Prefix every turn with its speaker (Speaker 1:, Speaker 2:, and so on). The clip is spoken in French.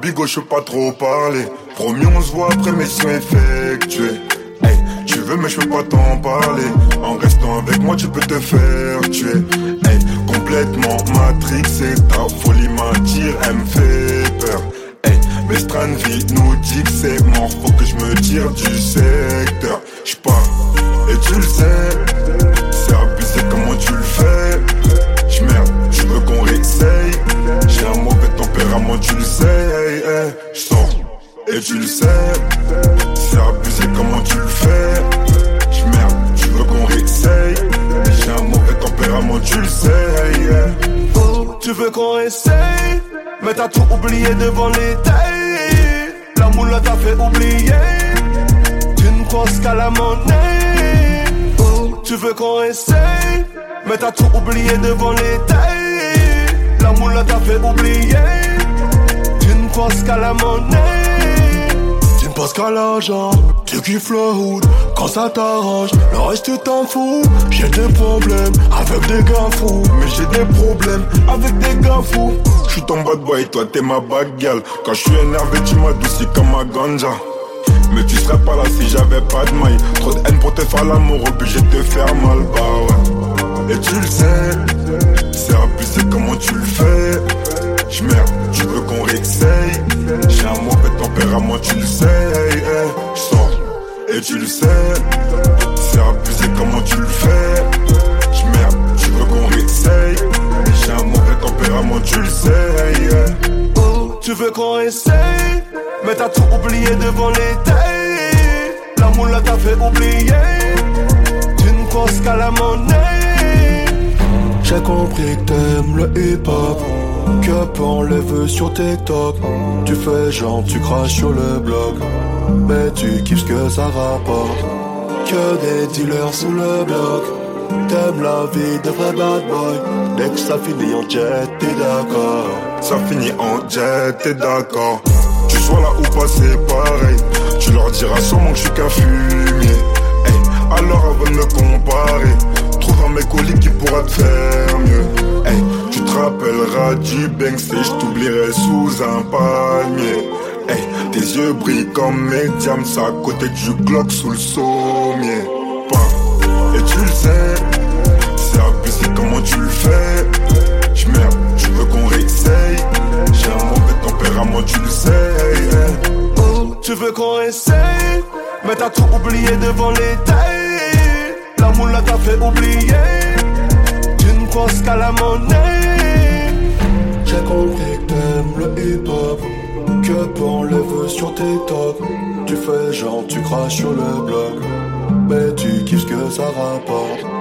Speaker 1: bigo, je peux pas trop parler. Promis, on se voit après mission effectuée. Hey, tu veux, mais je peux pas t'en parler. En restant avec moi, tu peux te faire tuer. Hey, complètement matrixé, ta folie m'attire, elle me fait peur. Hey, mais Stranvie nous dit que c'est mort, faut que je me tire du secteur. J'pars, et tu le sais, c'est abusé comment tu le fais. J'merde, tu veux qu'on réessaye. J'ai un mauvais tempérament, tu le sais. Hey, hey, j'sors, et tu le sais, c'est abusé comment tu le fais. J'merde, tu veux qu'on réessaye. J'ai un mauvais tempérament, tu le sais. Hey, hey.
Speaker 2: Oh, tu veux qu'on essaye, mais t'as tout oublié devant les tailles. La moule t'a fait oublier. Tu ne penses qu'à la monnaie. Oh, tu veux qu'on essaye, mais t'as tout oublié devant les tailles. La moule t'a fait oublier. Tu ne penses qu'à la monnaie. Tu ne penses qu'à l'argent. Tu kiffes le hood quand ça t'arrange. Le reste tu t'en fous. J'ai des problèmes avec des gars fous.
Speaker 1: Mais j'ai des problèmes avec des gars fous. J'suis ton bad boy, toi t'es ma bad girl. Quand j'suis énervé tu m'adoucis comme ma ganja. Mais tu serais pas là si j'avais pas de maille. Trop de haine pour te faire l'amour, obligé de te faire mal, bah ouais. Et tu le sais, c'est abusé comment tu le fais. J'merde, tu veux qu'on réessaye. J'ai un mauvais tempérament, tu le sais. Hey, hey, j'sors, et tu le sais, c'est abusé comment tu le fais. J'merde, tu veux qu'on réessaye. J'ai un mauvais tempérament, tu le sais. Hey, hey.
Speaker 2: Oh, tu veux qu'on essaye, mais t'as tout oublié devant les tailles. La moule t'a fait oublier. Tu ne penses qu'à la monnaie. J'ai compris que t'aimes le hip-hop, que pour les vœux sur TikTok. Tu fais genre tu craches sur le blog, mais tu kiffes ce que ça rapporte. Que des dealers sous le bloc. T'aimes la vie de vrai bad boy. Dès que ça finit en jet, t'es d'accord.
Speaker 1: Ça finit en jet, t'es d'accord. Tu sois là ou pas, c'est pareil. Tu leur diras sûrement que je suis qu'un fumier. Hey, alors avant de me comparer, trouve un mec au lit qui pourra te faire mieux. Hey, tu te rappelleras du Banks et je t'oublierai sous un palmier. Hey, tes yeux brillent comme mes diamants à côté du Glock sous le sommier. Et tu le sais, c'est abusé comment tu le fais. J'merde, tu veux qu'on réessaye. J'ai un mauvais tempérament, tu le sais. Hey, hey.
Speaker 2: Oh, tu veux qu'on essaye, mais t'as tout oublié devant les tailles. La moule t'a fait oublier. Tu ne penses qu'à la monnaie. J'ai compris que t'aimes le hip-hop, que pour les vœux sur TikTok. Tu fais genre tu craches sur le blog, mais tu kiffes ce que ça rapporte.